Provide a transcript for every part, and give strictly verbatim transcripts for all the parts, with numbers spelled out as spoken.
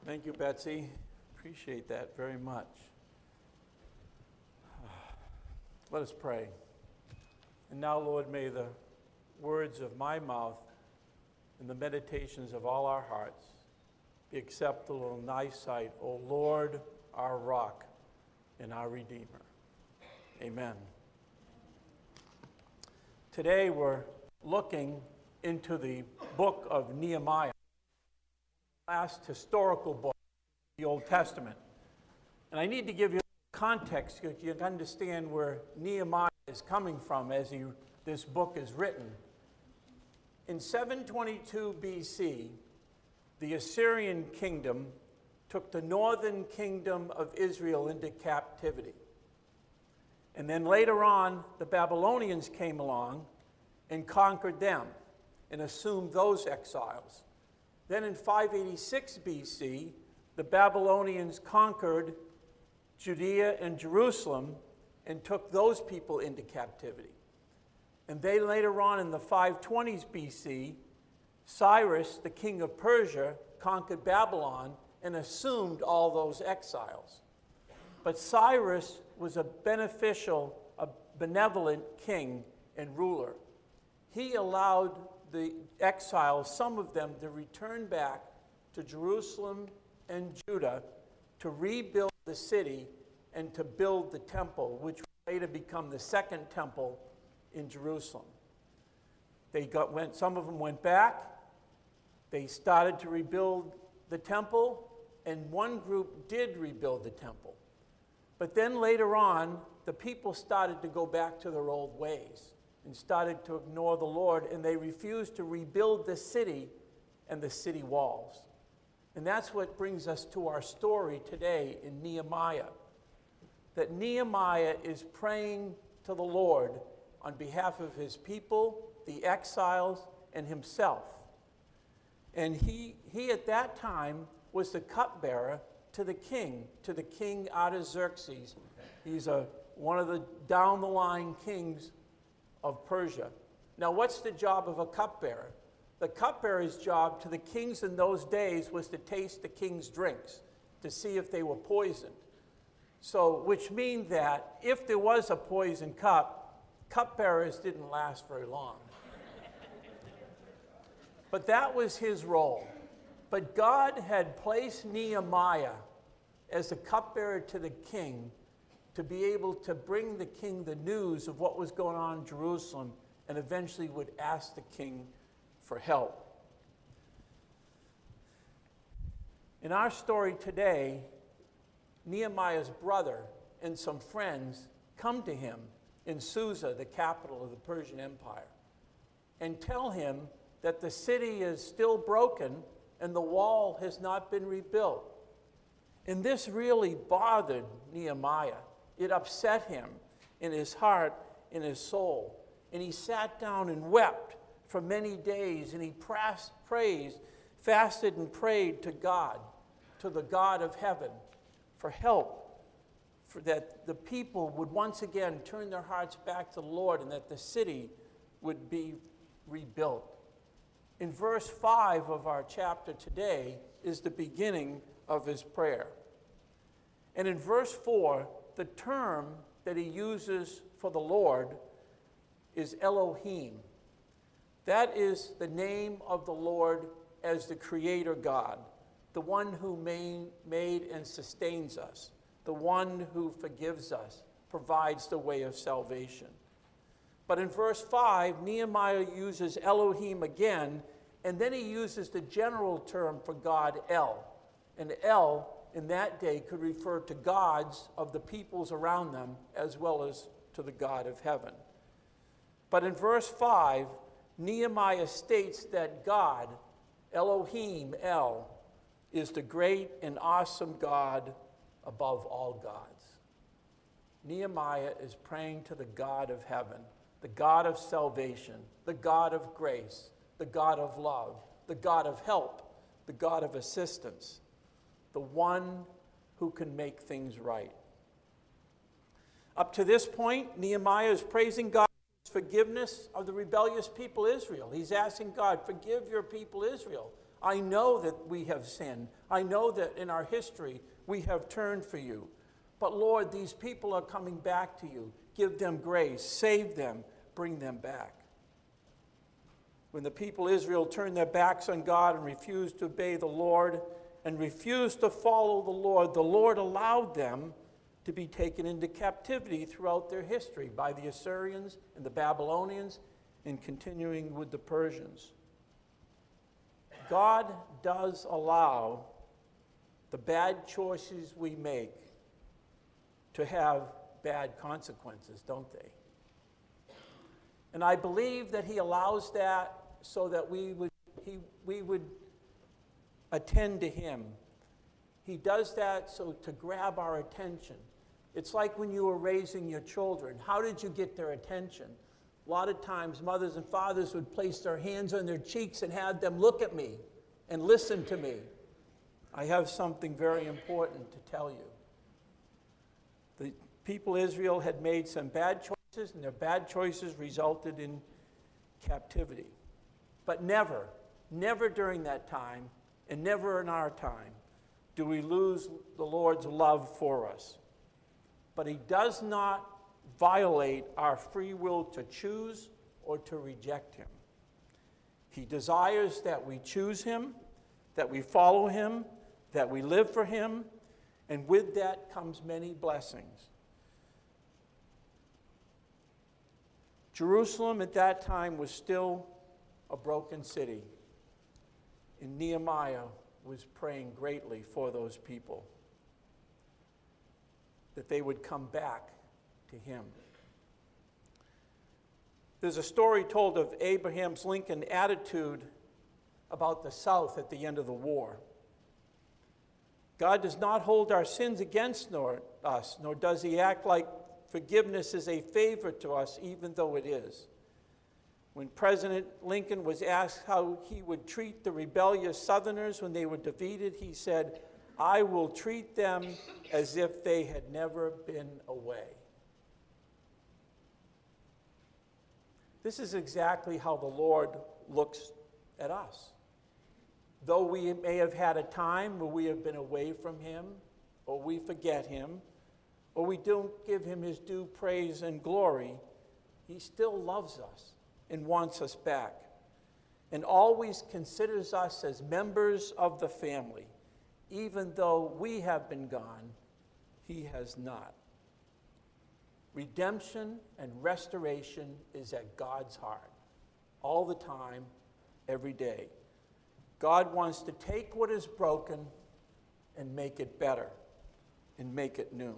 Thank you, Betsy. Appreciate that very much. Let us pray. And now, Lord, may the words of my mouth and the meditations of all our hearts be acceptable in thy sight, O Lord, our rock and our Redeemer. Amen. Today we're looking into the book of Nehemiah, the last historical book of the Old Testament. And I need to give you context so you can understand where Nehemiah is coming from as he, this book is written. In seven twenty-two B C, the Assyrian kingdom took the northern kingdom of Israel into captivity. And then later on, the Babylonians came along and conquered them and assumed those exiles. Then in five eighty-six B C, the Babylonians conquered Judea and Jerusalem and took those people into captivity. And then later on in the five twenties B C, Cyrus, the king of Persia, conquered Babylon and assumed all those exiles. But Cyrus was a beneficial, a benevolent king and ruler. He allowed the exiles, some of them, to return back to Jerusalem and Judah to rebuild the city and to build the temple, which would later become the second temple in Jerusalem. They got, went, some of them went back. They started to rebuild the temple, and one group did rebuild the temple. But then later on, the people started to go back to their old ways and started to ignore the Lord, and they refused to rebuild the city and the city walls. And that's what brings us to our story today in Nehemiah. That Nehemiah is praying to the Lord on behalf of his people, the exiles, and himself. And he, he at that time was the cupbearer to the king, to the king Artaxerxes. He's a, one of the down-the-line kings of Persia. Now, what's the job of a cupbearer? The cupbearer's job to the kings in those days was to taste the king's drinks to see if they were poisoned. So, which means that if there was a poisoned cup, cupbearers didn't last very long. But that was his role. But God had placed Nehemiah as a cupbearer to the king to be able to bring the king the news of what was going on in Jerusalem, and eventually would ask the king for help. In our story today, Nehemiah's brother and some friends come to him in Susa, the capital of the Persian Empire, and tell him that the city is still broken and the wall has not been rebuilt. And this really bothered Nehemiah. It upset him in his heart, in his soul. And he sat down and wept for many days, and he praised, fasted and prayed to God, to the God of heaven, for help, for that the people would once again turn their hearts back to the Lord and that the city would be rebuilt. In verse five of our chapter today is the beginning of his prayer. And in verse four, the term that he uses for the Lord is Elohim. That is the name of the Lord as the Creator God, the one who made, made and sustains us, the one who forgives us, provides the way of salvation. But in verse five, Nehemiah uses Elohim again, and then he uses the general term for God, El. And El, in that day, could refer to gods of the peoples around them, as well as to the God of heaven. But in verse five, Nehemiah states that God, Elohim, El, is the great and awesome God above all gods. Nehemiah is praying to the God of heaven, the God of salvation, the God of grace, the God of love, the God of help, the God of assistance, the one who can make things right. Up to this point, Nehemiah is praising God for his forgiveness of the rebellious people Israel. He's asking God, forgive your people Israel. I know that we have sinned. I know that in our history we have turned for you. But Lord, these people are coming back to you. Give them grace, save them, bring them back. When the people of Israel turned their backs on God and refused to obey the Lord and refused to follow the Lord, the Lord allowed them to be taken into captivity throughout their history by the Assyrians and the Babylonians, and continuing with the Persians. God does allow the bad choices we make to have bad consequences, don't they? And I believe that he allows that so that we would, he, we would attend to him. He does that so to grab our attention. It's like when you were raising your children. How did you get their attention? A lot of times mothers and fathers would place their hands on their cheeks and have them look at me and listen to me. I have something very important to tell you. The people of Israel had made some bad choices, and their bad choices resulted in captivity. But never, never during that time, and never in our time, do we lose the Lord's love for us. But he does not violate our free will to choose or to reject him. He desires that we choose him, that we follow him, that we live for him, and with that comes many blessings. Jerusalem at that time was still a broken city, and Nehemiah was praying greatly for those people, that they would come back to him. There's a story told of Abraham Lincoln's attitude about the South at the end of the war. God does not hold our sins against nor, us, nor does he act like forgiveness is a favor to us, even though it is. When President Lincoln was asked how he would treat the rebellious Southerners when they were defeated, he said, "I will treat them as if they had never been away." This is exactly how the Lord looks at us. Though we may have had a time where we have been away from him, or we forget him, or we don't give him his due praise and glory, he still loves us and wants us back, and always considers us as members of the family. Even though we have been gone, he has not. Redemption and restoration is at God's heart, all the time, every day. God wants to take what is broken and make it better and make it new.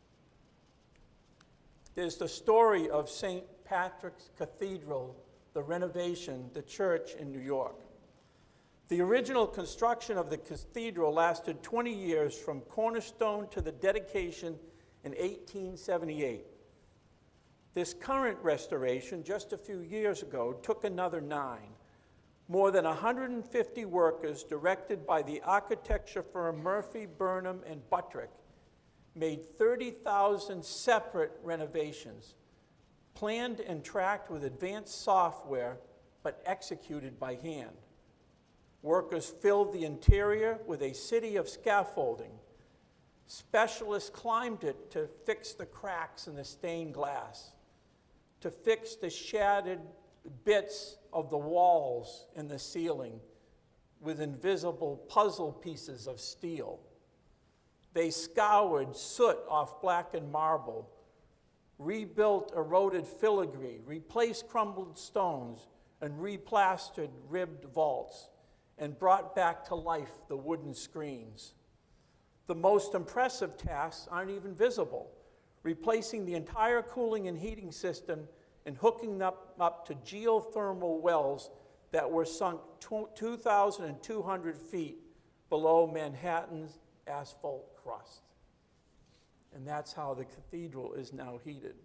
There's the story of Saint Patrick's Cathedral, the renovation, the church in New York. The original construction of the cathedral lasted twenty years from cornerstone to the dedication in eighteen seventy-eight. This current restoration, just a few years ago, took another nine. More than one hundred fifty workers, directed by the architecture firm Murphy, Burnham, and Buttrick, made thirty thousand separate renovations, planned and tracked with advanced software, but executed by hand. Workers filled the interior with a city of scaffolding. Specialists climbed it to fix the cracks in the stained glass, to fix the shattered bits of the walls and the ceiling with invisible puzzle pieces of steel. They scoured soot off blackened marble, rebuilt eroded filigree, replaced crumbled stones, and replastered ribbed vaults, and brought back to life the wooden screens. The most impressive tasks aren't even visible: replacing the entire cooling and heating system and hooking up, up to geothermal wells that were sunk two thousand two hundred feet below Manhattan's asphalt crust. And that's how the cathedral is now heated.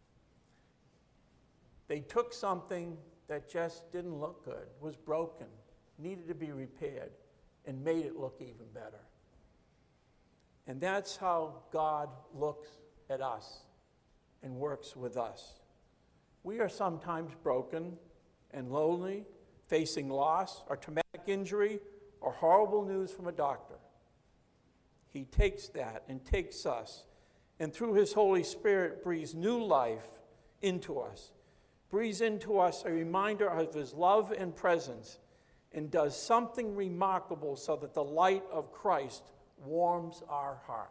They took something that just didn't look good, was broken, needed to be repaired, and made it look even better. And that's how God looks at us and works with us. We are sometimes broken and lonely, facing loss or traumatic injury or horrible news from a doctor. He takes that and takes us, and through his Holy Spirit breathes new life into us, breathes into us a reminder of his love and presence, and does something remarkable so that the light of Christ warms our hearts.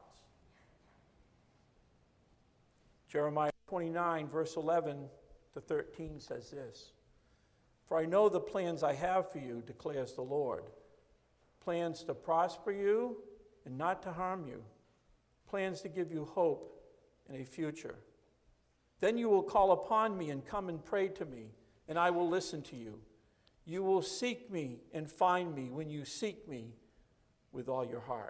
Jeremiah twenty-nine, verse eleven to thirteen says this, "For I know the plans I have for you, declares the Lord, plans to prosper you and not to harm you, plans to give you hope and a future. Then you will call upon me and come and pray to me, and I will listen to you. You will seek me and find me when you seek me with all your heart."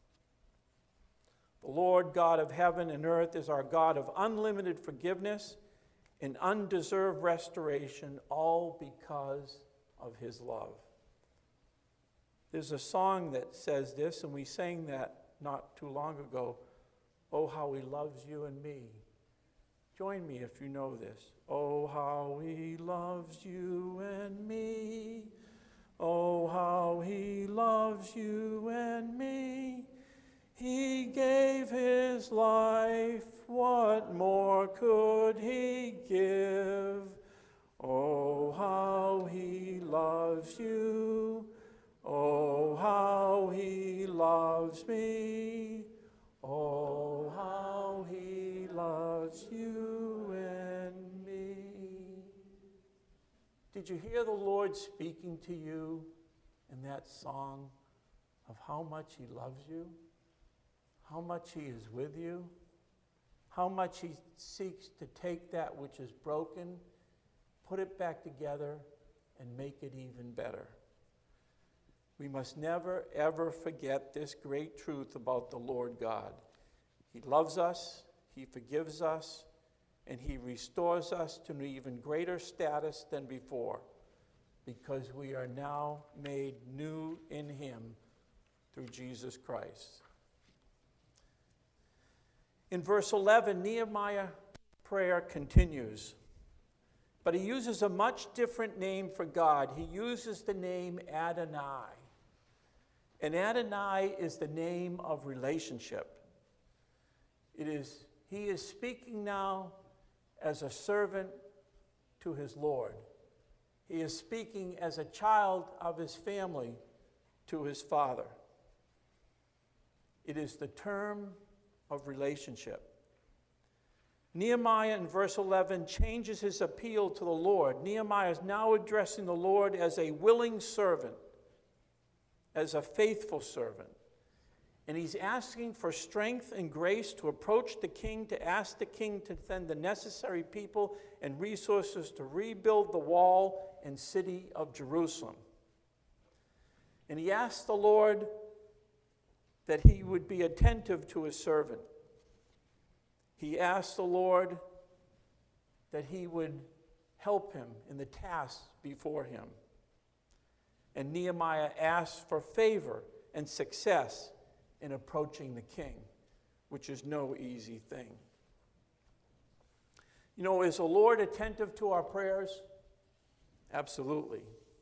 The Lord God of heaven and earth is our God of unlimited forgiveness and undeserved restoration, all because of his love. There's a song that says this, and we sang that not too long ago. "Oh, how he loves you and me." Join me if you know this. "Oh, how he loves you and me. Oh, how he loves you and me. He gave his life, what more could he give? Oh, how he loves you. Oh, how he loves me. Oh, how he loves you and me." Did you hear the Lord speaking to you in that song of how much he loves you? How much he is with you? How much he seeks to take that which is broken, put it back together, and make it even better. We must never, ever forget this great truth about the Lord God. He loves us, he forgives us, and he restores us to an even greater status than before, because we are now made new in him through Jesus Christ. In verse eleven, Nehemiah's prayer continues, but he uses a much different name for God. He uses the name Adonai. And Adonai is the name of relationship. It is, he is speaking now as a servant to his Lord. He is speaking as a child of his family to his Father. It is the term of relationship. Nehemiah in verse eleven changes his appeal to the Lord. Nehemiah is now addressing the Lord as a willing servant, as a faithful servant. And he's asking for strength and grace to approach the king, to ask the king to send the necessary people and resources to rebuild the wall and city of Jerusalem. And he asked the Lord that he would be attentive to his servant. He asked the Lord that he would help him in the tasks before him. And Nehemiah asked for favor and success in approaching the king, which is no easy thing. You know, is the Lord attentive to our prayers? Absolutely.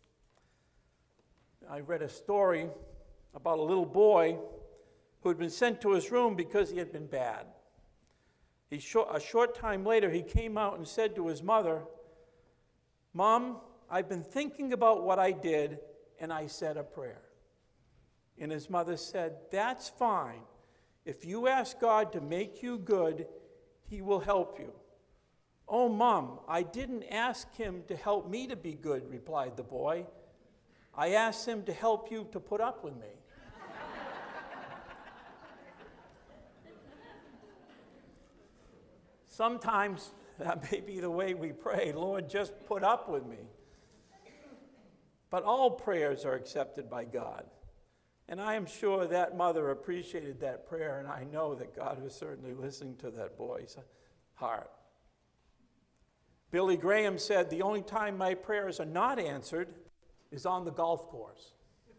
I read a story about a little boy who had been sent to his room because he had been bad. He short, a short time later, he came out and said to his mother, "Mom, I've been thinking about what I did, and I said a prayer." And his mother said, "That's fine. If you ask God to make you good, he will help you." "Oh, Mom, I didn't ask him to help me to be good," replied the boy. "I asked him to help you to put up with me." Sometimes that may be the way we pray. "Lord, just put up with me." But all prayers are accepted by God. And I am sure that mother appreciated that prayer, and I know that God was certainly listening to that boy's heart. Billy Graham said, "The only time my prayers are not answered is on the golf course."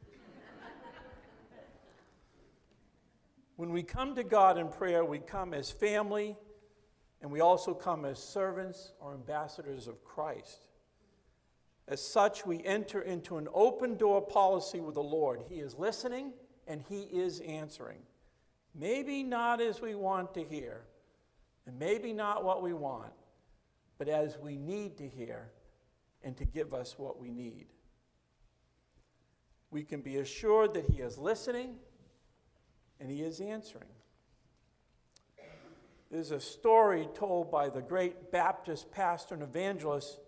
When we come to God in prayer, we come as family, and we also come as servants or ambassadors of Christ. As such, we enter into an open door policy with the Lord. He is listening and He is answering. Maybe not as we want to hear, and maybe not what we want, but as we need to hear and to give us what we need. We can be assured that He is listening and He is answering. There's a story told by the great Baptist pastor and evangelist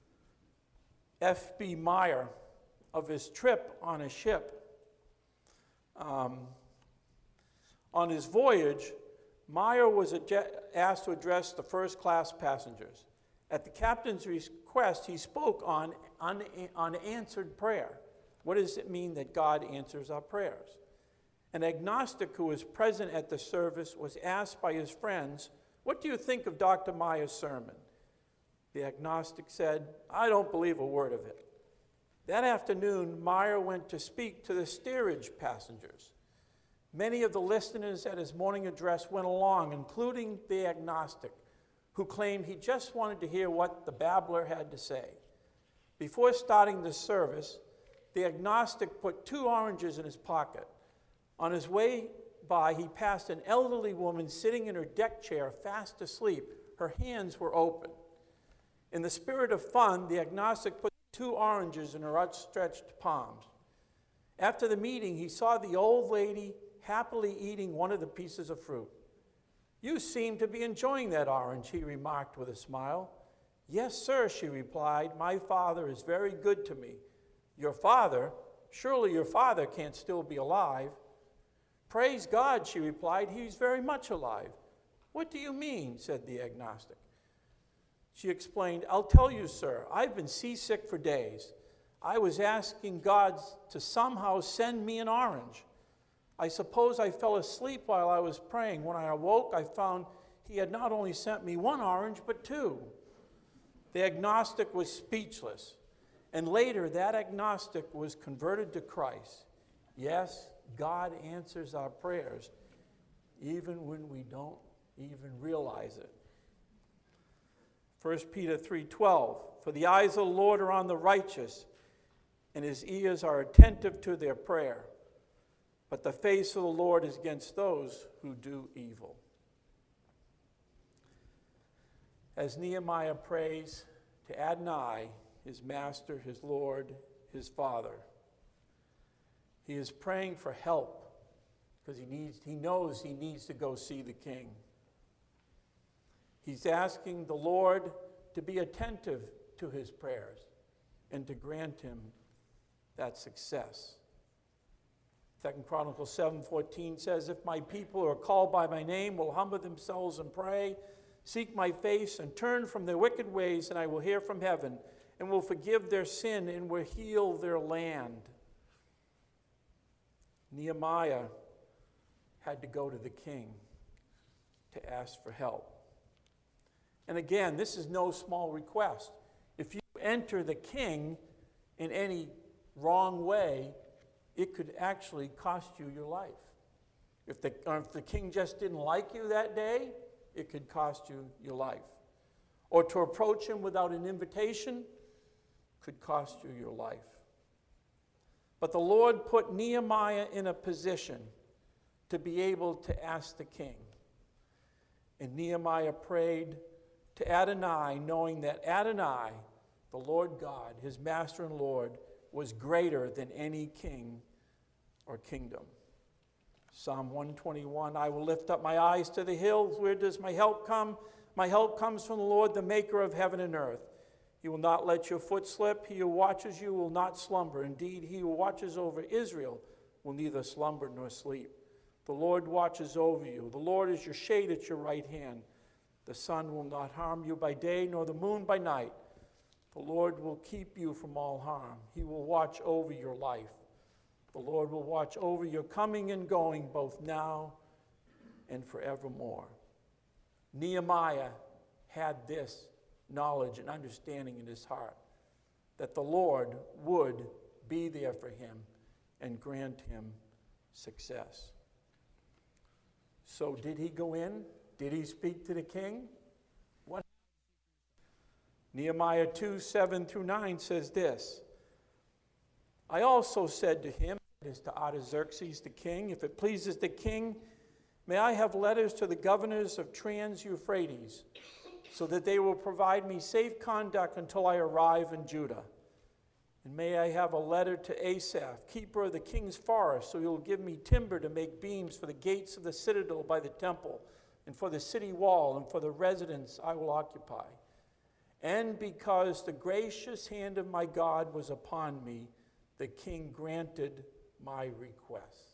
F B Meyer of his trip on a ship. Um, on his voyage, Meyer was asked to address the first-class passengers. At the captain's request, he spoke on un- unanswered prayer. What does it mean that God answers our prayers? An agnostic who was present at the service was asked by his friends, "What do you think of Doctor Meyer's sermon?" The agnostic said, "I don't believe a word of it." That afternoon, Meyer went to speak to the steerage passengers. Many of the listeners at his morning address went along, including the agnostic, who claimed he just wanted to hear what the babbler had to say. Before starting the service, the agnostic put two oranges in his pocket. On his way by, he passed an elderly woman sitting in her deck chair, fast asleep. Her hands were open. In the spirit of fun, the agnostic put two oranges in her outstretched palms. After the meeting, he saw the old lady happily eating one of the pieces of fruit. "You seem to be enjoying that orange," he remarked with a smile. "Yes, sir," she replied. "My father is very good to me." "Your father? Surely your father can't still be alive." "Praise God," she replied. "He's very much alive." "What do you mean?" said the agnostic. She explained, "I'll tell you, sir. I've been seasick for days. I was asking God to somehow send me an orange. I suppose I fell asleep while I was praying. When I awoke, I found He had not only sent me one orange, but two." The agnostic was speechless. And later, that agnostic was converted to Christ. Yes, God answers our prayers, even when we don't even realize it. First Peter three twelve, "For the eyes of the Lord are on the righteous, and His ears are attentive to their prayer. But the face of the Lord is against those who do evil." As Nehemiah prays to Adonai, his master, his Lord, his Father, he is praying for help because he needs, he knows he needs to go see the king. He's asking the Lord to be attentive to his prayers and to grant him that success. Second Chronicles seven fourteen says, "If my people who are called by my name will humble themselves and pray, seek my face and turn from their wicked ways, and I will hear from heaven and will forgive their sin and will heal their land." Nehemiah had to go to the king to ask for help. And again, this is no small request. If you enter the king in any wrong way, it could actually cost you your life. If the, or if the king just didn't like you that day, it could cost you your life. Or to approach him without an invitation could cost you your life. But the Lord put Nehemiah in a position to be able to ask the king. And Nehemiah prayed to Adonai, knowing that Adonai, the Lord God, his master and Lord, was greater than any king or kingdom. Psalm one twenty-one, "I will lift up my eyes to the hills. Where does my help come? My help comes from the Lord, the maker of heaven and earth. He will not let your foot slip. He who watches you will not slumber. Indeed, he who watches over Israel will neither slumber nor sleep. The Lord watches over you. The Lord is your shade at your right hand. The sun will not harm you by day, nor the moon by night. The Lord will keep you from all harm. He will watch over your life. The Lord will watch over your coming and going, both now and forevermore." Nehemiah had this knowledge and understanding in his heart, that the Lord would be there for him and grant him success. So did he go in? Did he speak to the king? What? Nehemiah two, seven through nine says this, I also said to him, it is to Artaxerxes the king, if it pleases the king, may I have letters to the governors of Trans-Euphrates, so that they will provide me safe conduct until I arrive in Judah. And may I have a letter to Asaph, keeper of the king's forest, so he will give me timber to make beams for the gates of the citadel by the temple, and for the city wall, and for the residence I will occupy. And because the gracious hand of my God was upon me, the king granted my request.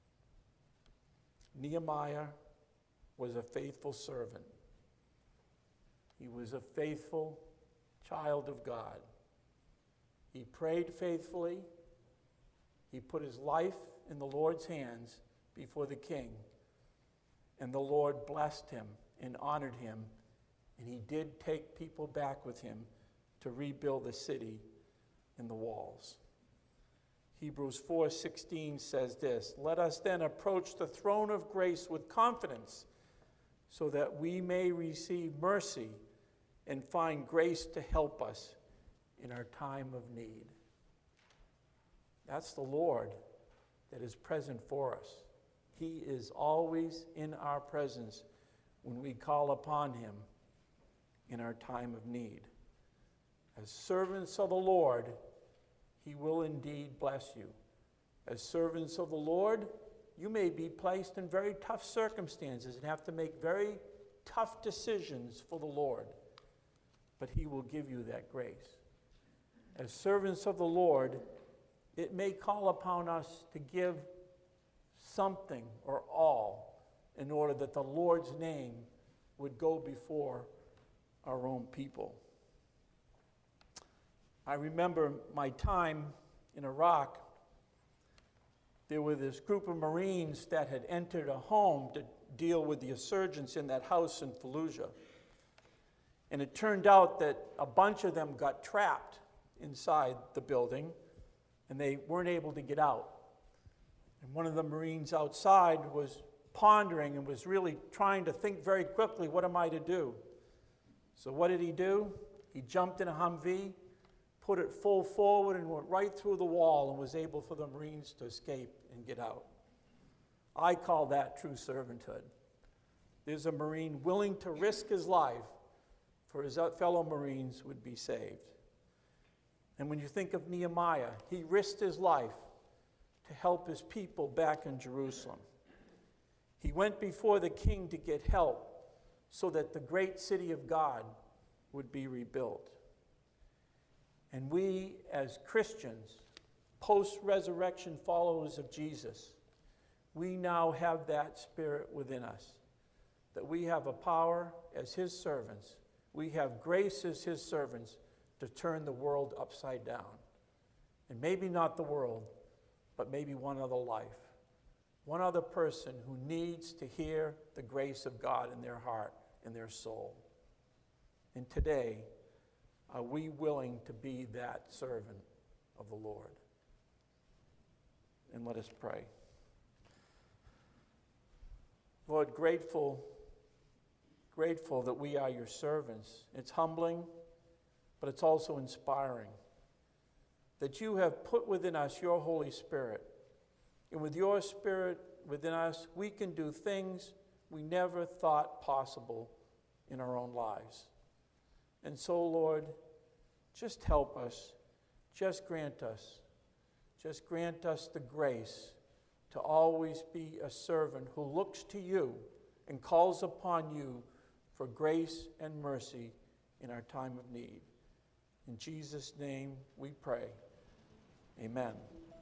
Nehemiah was a faithful servant. He was a faithful child of God. He prayed faithfully. He put his life in the Lord's hands before the king. And the Lord blessed him and honored him. And he did take people back with him to rebuild the city and the walls. Hebrews four sixteen says this, let us then approach the throne of grace with confidence, so that we may receive mercy and find grace to help us in our time of need. That's the Lord that is present for us. He is always in our presence when we call upon him in our time of need. As servants of the Lord, he will indeed bless you. As servants of the Lord, you may be placed in very tough circumstances and have to make very tough decisions for the Lord, but he will give you that grace. As servants of the Lord, it may call upon us to give something or all in order that the Lord's name would go before our own people. I remember my time in Iraq. There were this group of Marines that had entered a home to deal with the insurgents in that house in Fallujah. And it turned out that a bunch of them got trapped inside the building, and they weren't able to get out. And one of the Marines outside was pondering and was really trying to think very quickly, what am I to do? So what did he do? He jumped in a Humvee, put it full forward, and went right through the wall and was able for the Marines to escape and get out. I call that true servanthood. There's a Marine willing to risk his life for his fellow Marines would be saved. And when you think of Nehemiah, he risked his life to help his people back in Jerusalem. He went before the king to get help so that the great city of God would be rebuilt. And we, as Christians, post-resurrection followers of Jesus, we now have that spirit within us, that we have a power as his servants, we have grace as his servants to turn the world upside down. And maybe not the world, but maybe one other life, one other person who needs to hear the grace of God in their heart and their soul. And today, are we willing to be that servant of the Lord? And let us pray. Lord, grateful, grateful that we are your servants. It's humbling, but it's also inspiring that you have put within us your Holy Spirit. And with your Spirit within us, we can do things we never thought possible in our own lives. And so, Lord, just help us, just grant us, just grant us the grace to always be a servant who looks to you and calls upon you for grace and mercy in our time of need. In Jesus' name we pray. Amen.